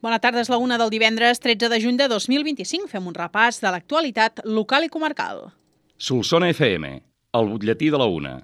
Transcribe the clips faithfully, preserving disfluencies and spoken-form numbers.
Bona tarda, és la una del divendres tretze de juny de dos mil vint-i-cinc. Fem un repàs de l'actualitat local i comarcal. Solsona F M, el butlletí de la una.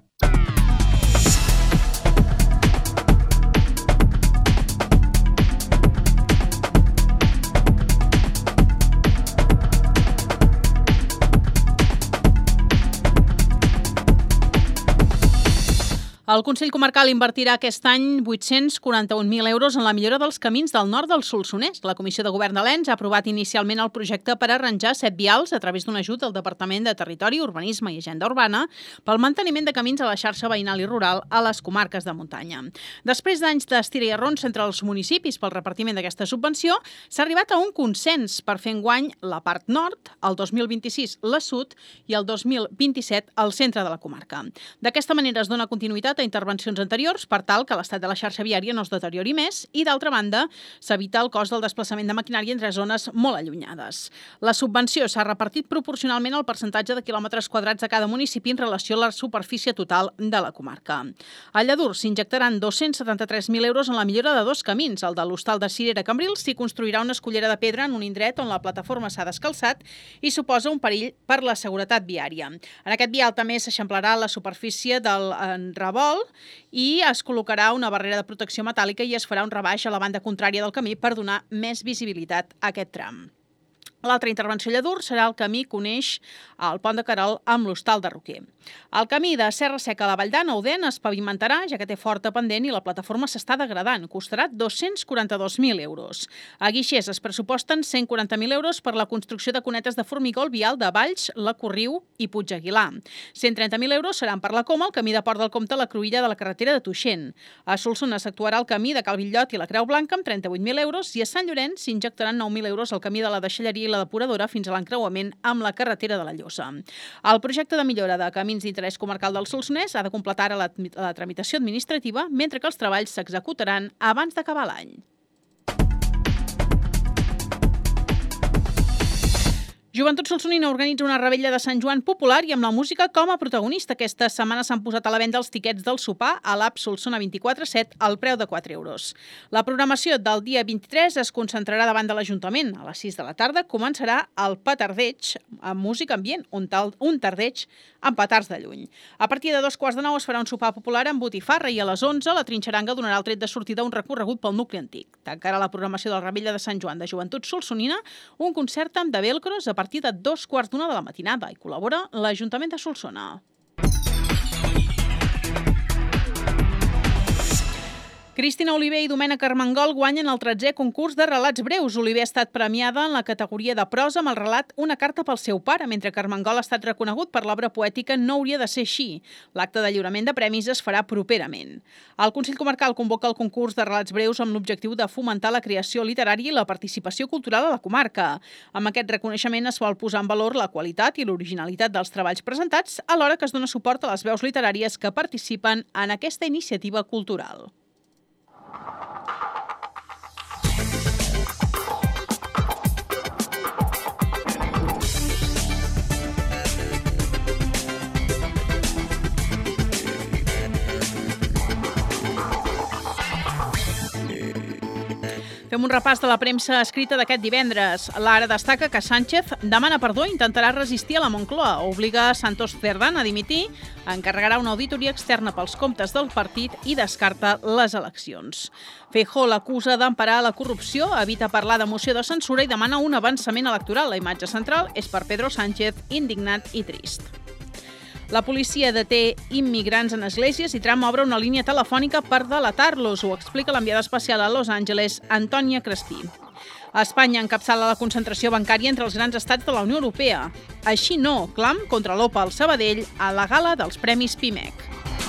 El Consell Comarcal invertirà aquest any vuit-cents quaranta-un mil euros en la millora dels camins del nord del Solsonès. La Comissió de Govern de l'Ens ha aprovat inicialment el projecte per arranjar set vials a través d'un ajut del Departament de Territori, Urbanisme i Agenda Urbana pel manteniment de camins a la xarxa veïnal i rural a les comarques de muntanya. Després d'anys d'estira i arrons entre els municipis pel repartiment d'aquesta subvenció, s'ha arribat a un consens per fer enguany la part nord, el dos mil vint-i-sis la sud i el dos mil vint-i-set el centre de la comarca. D'aquesta manera es dona continuïtat a intervencions anteriors per tal que l'estat de la xarxa viària no es deteriori més i, d'altra banda, s'evita el cost del desplaçament de maquinària entre zones molt allunyades. La subvenció s'ha repartit proporcionalment al percentatge de quilòmetres quadrats de cada municipi en relació a la superfície total de la comarca. A Lladurs s'injectaran dos-cents setanta-tres mil euros en la millora de dos camins. El de l'Hostal de Cirera a Cambrils s'hi construirà una escullera de pedra en un indret on la plataforma s'ha descalçat i suposa un perill per la seguretat viària. En aquest vial també s'eixamplarà la superfície del revolt i es col·locarà una barrera de protecció metàl·lica i es farà un rebaix a la banda contrària del camí per donar més visibilitat a aquest tram. L'altra intervenció a Lladurs serà el camí que uneix el Pont de Querol amb l'Hostal de Roquer. El camí de Serra Seca a la Vall d'Ana a Odèn es pavimentarà, ja que té forta pendent i la plataforma s'està degradant. Costarà dos-cents quaranta-dos mil euros. A Guixers es pressuposten cent quaranta mil euros per la construcció de cunetes de formigó al vial de Valls, la Corriu i Puig Aguilar. cent trenta mil euros seran per la Coma, el camí de Port del Comte a la cruïlla de la carretera de Tuixent. A Solsona s'actuarà el camí de Cal Vitllot i la Creu Blanca amb trenta-vuit mil euros i a Sant Llorenç s'injectaran nou mil euros al camí de la Deixalleria i la depuradora fins a l'encreuament amb la carretera de la Llosa. El projecte de millora de camins d'interès comarcal del Solsonès ha de completar ara la, la tramitació administrativa, mentre que els treballs s'executaran abans d'acabar l'any. Joventut Solsonina organitza una revetlla de Sant Joan popular i amb la música com a protagonista. Aquesta setmana s'han posat a la venda els tiquets del sopar a l'app Solsona vint-i-quatre set al preu de quatre euros. La programació del dia vint-i-tres es concentrarà davant de l'Ajuntament. A les sis de la tarda començarà el petardeig amb música ambient, un, tal, un tardeig amb petards de lluny. A partir de dos quarts de nou es farà un sopar popular amb botifarra i a les onze la trinxaranga donarà el tret de sortida un recorregut pel nucli antic. Tancarà la programació del Revetlla de Sant Joan de Joventut Solsonina un concert amb de velcros a partir de dos quarts d'una de la matinada i col·labora l'Ajuntament de Solsona. Cristina Oliver i Domènec Armengol guanyen el tretzè concurs de relats breus. Oliver ha estat premiada en la categoria de prosa amb el relat Una carta pel seu pare, mentre que Armengol ha estat reconegut per l'obra poètica No hauria de ser així. L'acte de lliurament de premis es farà properament. El Consell Comarcal convoca el concurs de relats breus amb l'objectiu de fomentar la creació literària i la participació cultural a la comarca. Amb aquest reconeixement es vol posar en valor la qualitat i l'originalitat dels treballs presentats, alhora que es dona suport a les veus literàries que participen en aquesta iniciativa cultural. Fem un repàs de la premsa escrita d'aquest divendres. L'Ara destaca que Sánchez demana perdó i intentarà resistir a la Moncloa. Obliga Santos Cerdán a dimitir, encarregarà una auditoria externa pels comptes del partit i descarta les eleccions. Feijóo l'acusa d'emparar la corrupció, evita parlar de moció de censura i demana un avançament electoral. La imatge central és per Pedro Sánchez, indignat i trist. La policia deté immigrants en esglésies i Trump obre una línia telefònica per delatar-los. Ho explica l'enviada especial a Los Angeles, Antònia Crespí. A Espanya encapçala la concentració bancària entre els grans estats de la Unió Europea. Així no, clam contra l'Opa al Sabadell a la gala dels Premis Pimec.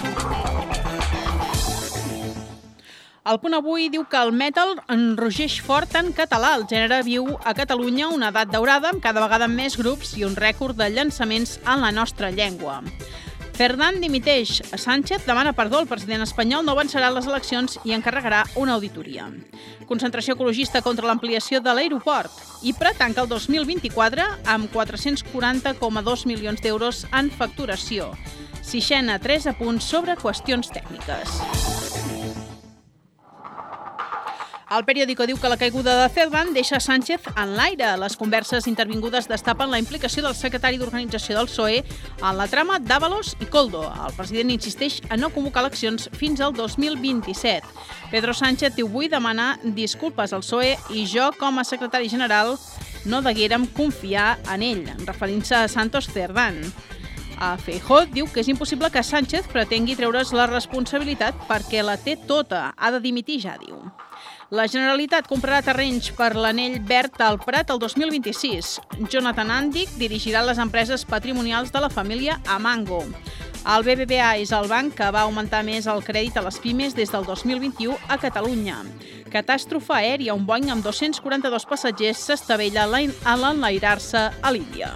El Punt Avui diu que el metal enrogeix fort en català. El gènere viu a Catalunya una edat daurada amb cada vegada més grups i un rècord de llançaments en la nostra llengua. Cerdán dimiteix. Sánchez demana perdó. El president espanyol no avançarà les eleccions i encarregarà una auditoria. Concentració ecologista contra l'ampliació de l'aeroport. Ypres tanca el dos mil vint-i-quatre amb quatre-cents quaranta coma dos milions d'euros en facturació. Sixena, tres apunts sobre qüestions tècniques. El periòdico diu que la caiguda de Cerdán deixa Sánchez en l'aire. Les converses intervingudes destapen la implicació del secretari d'Organització del P S O E en la trama d'Ábalos i Koldo. El president insisteix en no convocar eleccions fins al dos mil vint-i-set. Pedro Sánchez diu vull demanar disculpes al P S O E i jo, com a secretari general, no deguérem confiar en ell, referint-se a Santos Cerdán. A Feijóo diu que és impossible que Sánchez pretengui treure's la responsabilitat perquè la té tota. Ha de dimitir ja, diu. La Generalitat comprarà terrenys per l'anell verd al Prat el dos mil vint-i-sis. Jonathan Andic dirigirà les empreses patrimonials de la família Amango. El B B V A és el banc que va augmentar més el crèdit a les pimes des del dos mil vint-i-u a Catalunya. Catàstrofe aèria, un Boeing amb dos-cents quaranta-dos passatgers s'estavella a l'enlairar-se a l'Índia.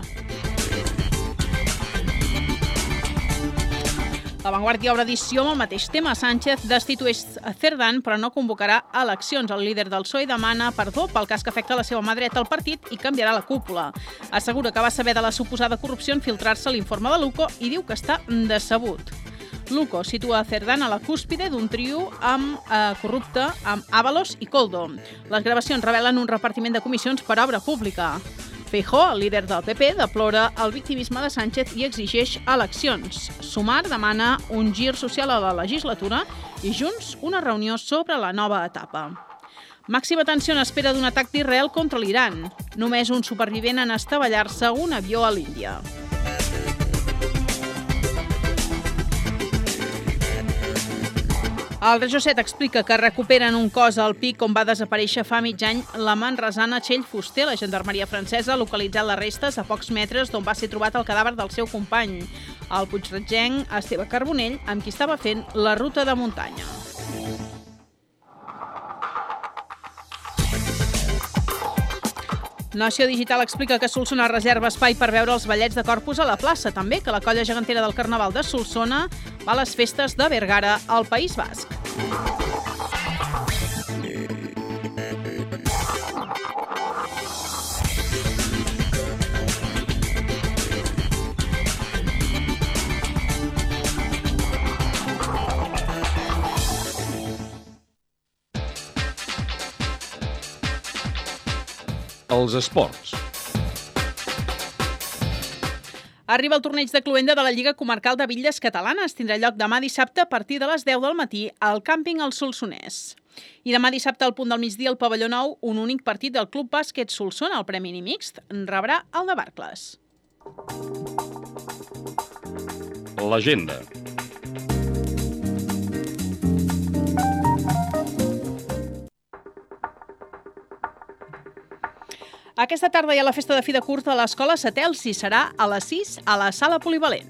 La Vanguardia obre edició amb el mateix tema. Sánchez destitueix Cerdán, però no convocarà eleccions. El líder del P S O E demana perdó pel cas que afecta la seva mà dreta al partit i canviarà la cúpula. Assegura que va saber de la suposada corrupció en filtrar-se l'informe de Luco i diu que està decebut. Luco situa Cerdán a la cúspide d'un trio amb eh, corrupte amb Ábalos i Koldo. Les gravacions revelen un repartiment de comissions per obra pública. Feijóo, el líder del P P, deplora el victimisme de Sánchez i exigeix eleccions. Sumar demana un gir social a la legislatura i Junts una reunió sobre la nova etapa. Màxima tensió en espera d'un atac d'Israel contra l'Iran. Només un supervivent en estavellar-se un avió a l'Índia. El Regió set explica que recuperen un cos al Pic on va desaparèixer fa mig any la manresana Txell Fuster. La gendarmeria francesa ha localitzat les restes a pocs metres d'on va ser trobat el cadàver del seu company, el puigregenc Esteve Carbonell, amb qui estava fent la ruta de muntanya. Nació Digital explica que Solsona reserva espai per veure els ballets de Corpus a la plaça. També que la colla gegantera del Carnaval de Solsona va a les festes de Bergara, al País Basc. Els esports. Arriba el torneig de cloenda de la Lliga Comarcal de Bitlles Catalanes. Tindrà lloc demà dissabte a partir de les deu del matí al càmping El Solsonès. I demà dissabte al punt del migdia al pavelló nou, un únic partit del Club Bàsquet Solsona, el Premi Mixt, rebrà el de Barcles. L'agenda. Aquesta tarda hi ha la festa de fi de curs de l'Escola Satelsi. Serà a les sis a la sala polivalent.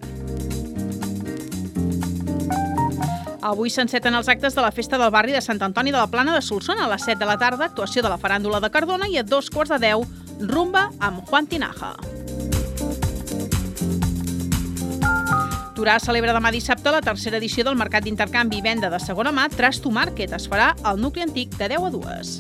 Avui s'enceten els actes de la festa del barri de Sant Antoni de la Plana de Solsona. A les set de la tarda, actuació de la faràndula de Cardona i a dos quarts de deu, rumba amb Juan Tinaja. Torà celebra demà dissabte la tercera edició del Mercat d'Intercanvi i Venda de Segona Mà Trasto Market. Es farà al nucli antic de deu a dues.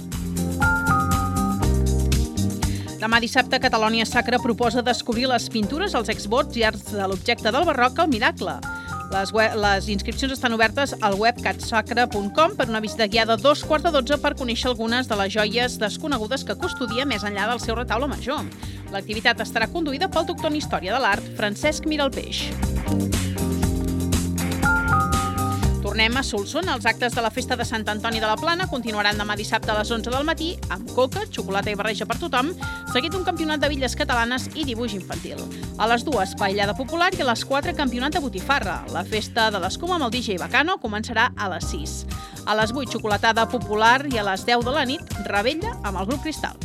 Demà dissabte, Catalònia Sacra proposa descobrir les pintures als exvots i arts de l'objecte del barroc, el Miracle. Les, web, les inscripcions estan obertes al web catsacra punt com per una visita guiada a dos quarts de dotze per conèixer algunes de les joies desconegudes que custodia més enllà del seu retaule major. L'activitat estarà conduïda pel doctor en Història de l'Art, Francesc Miralpeix. Tornem a Solsona. Els actes de la festa de Sant Antoni de la Plana continuaran demà dissabte a les onze del matí amb coca, xocolata i barreja per tothom, seguit d'un campionat de bitlles catalanes i dibuix infantil. A les dues, paellada popular i a les quatre, campionat de botifarra. La festa de l'escuma amb el D J Bacano començarà a les sis. A les vuit, xocolatada popular i a les deu de la nit, rebella amb el grup Cristal.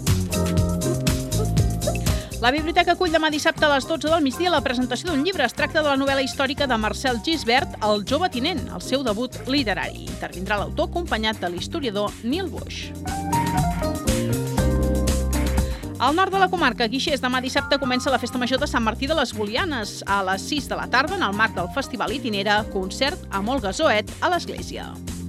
La biblioteca acull demà dissabte a les dotze del migdia la presentació d'un llibre. Es tracta de la novel·la històrica de Marcel Gisbert, El jove tinent, el seu debut literari. Intervindrà l'autor acompanyat de l'historiador Nil Boix. Al nord de la comarca, Guixers, demà dissabte comença la Festa Major de Sant Martí de les Bolianes. A les sis de la tarda, en el marc del Festival Itinera, concert amb Olga Zoet a l'església.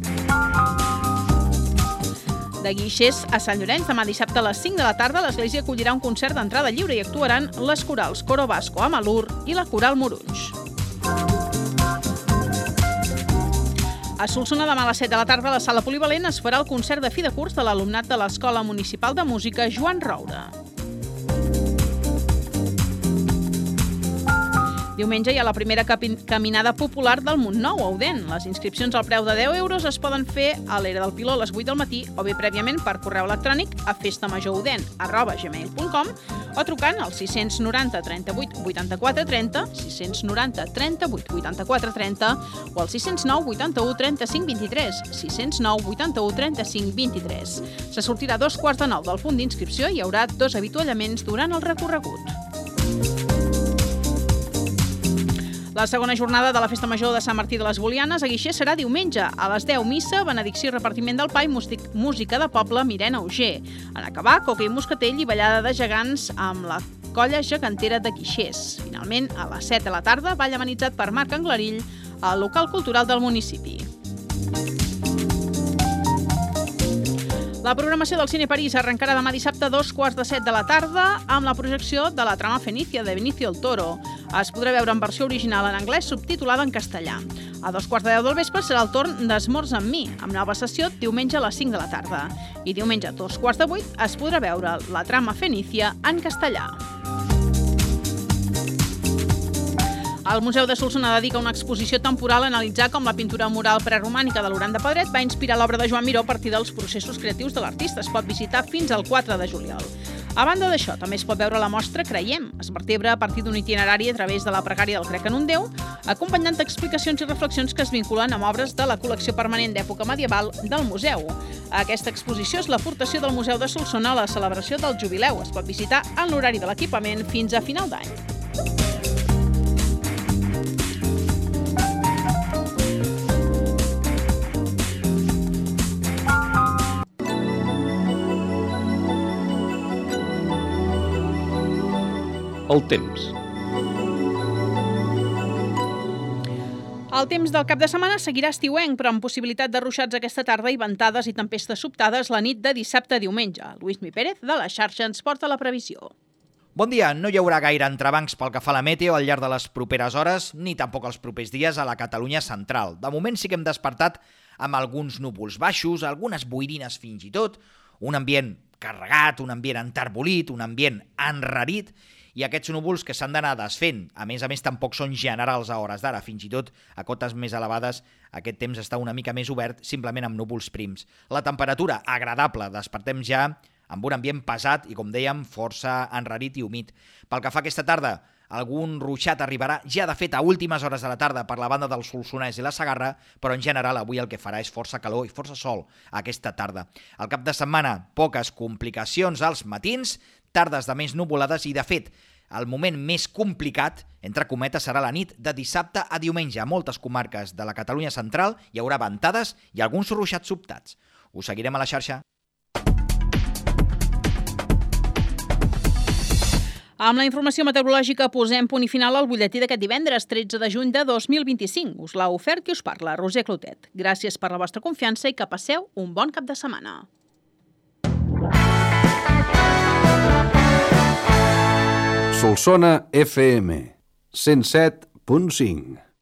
De Guixers a Sant Llorenç, demà dissabte a les cinc de la tarda, l'església acollirà un concert d'entrada lliure i actuaran les corals Coro Vasco a Malur i la Coral Morunys. A Solsona, demà a les set de la tarda, a la sala polivalent es farà el concert de fi de curs de l'alumnat de l'Escola Municipal de Música Joan Roure. Diumenge hi ha la primera caminada popular del Montnou a Odèn. Les inscripcions al preu de deu euros es poden fer a l'Era del Piló a les vuit del matí o bé prèviament per correu electrònic a festamajoroden arroba gmail punt com o trucant al sis noranta trenta-vuit vuitanta-quatre trenta, sis noranta trenta-vuit vuitanta-quatre trenta o al sis zero nou vuitanta-u trenta-cinc vint-i-tres, sis zero nou vuitanta-u trenta-cinc vint-i-tres. Se sortirà a dos quarts de nou del punt d'inscripció i hi haurà dos avituallaments durant el recorregut. La segona jornada de la Festa Major de Sant Martí de les Bolianes a Guixers serà diumenge. A les deu, missa, benedicció i repartiment del pa i música de poble Mirena Auger. En acabar, coca i moscatell i ballada de gegants amb la colla gegantera de Guixers. Finalment, a les set de la tarda, ball amenitzat per Marc Anglarill al local cultural del municipi. La programació del Cine París arrencarà demà dissabte a dos quarts de set de la tarda amb la projecció de la trama Fenicia de Benicio del Toro. Es podrà veure en versió original en anglès subtitulada en castellà. A dos quarts de deu del vespre serà el torn d'Esmorz amb mi, amb nova sessió diumenge a les cinc de la tarda. I diumenge a dos quarts de vuit es podrà veure la trama Fenicia en castellà. El Museu de Solsona dedica una exposició temporal a analitzar com la pintura mural preromànica de Loran de Pedret va inspirar l'obra de Joan Miró a partir dels processos creatius de l'artista. Es pot visitar fins al quatre de juliol. A banda d'això, també es pot veure la mostra Creiem. Es vertebra a partir d'un itinerari a través de la pregària del Crec en un Déu, acompanyant d'explicacions i reflexions que es vinculen amb obres de la col·lecció permanent d'època medieval del museu. Aquesta exposició és l'aportació del Museu de Solsona a la celebració del jubileu. Es pot visitar en l'horari de l'equipament fins a final d'any. El temps. El temps del cap de setmana seguirà estiuenc, però amb possibilitat de ruixats aquesta tarda i ventades i tempestes sobtades la nit de dissabte a diumenge. Lluís Mi Pérez, de la xarxa, ens porta la previsió. Bon dia, no hi haurà gaire entrebancs pel que fa a la meteo al llarg de les properes hores, ni tampoc els propers dies a la Catalunya central. De moment sí que hem despertat amb alguns núvols baixos, algunes boirines fins i tot, un ambient carregat, un ambient enterbolit, un ambient enrarit, i aquests núvols que s'han d'anar desfent. A més a més, tampoc són generals a hores d'ara. Fins i tot a cotes més elevades aquest temps està una mica més obert, simplement amb núvols prims. La temperatura, agradable. Despertem ja amb un ambient pesat i, com dèiem, força enrarit i humit. Pel que fa a aquesta tarda, algun ruixat arribarà ja de fet a últimes hores de la tarda per la banda del Solsonès i la Segarra, però en general avui el que farà és força calor i força sol aquesta tarda. Al cap de setmana, poques complicacions als matins, tardes de més nuvolades i, de fet, el moment més complicat, entre cometes, serà la nit de dissabte a diumenge. A moltes comarques de la Catalunya central hi haurà ventades i alguns ruixats sobtats. Us seguirem a la xarxa. Amb la informació meteorològica posem punt i final al butlletí d'aquest divendres tretze de juny de dos mil vint-i-cinc. Us l'ha ofert qui us parla, Roser Clotet. Gràcies per la vostra confiança i que passeu un bon cap de setmana. Solsona F M cent set punt cinc.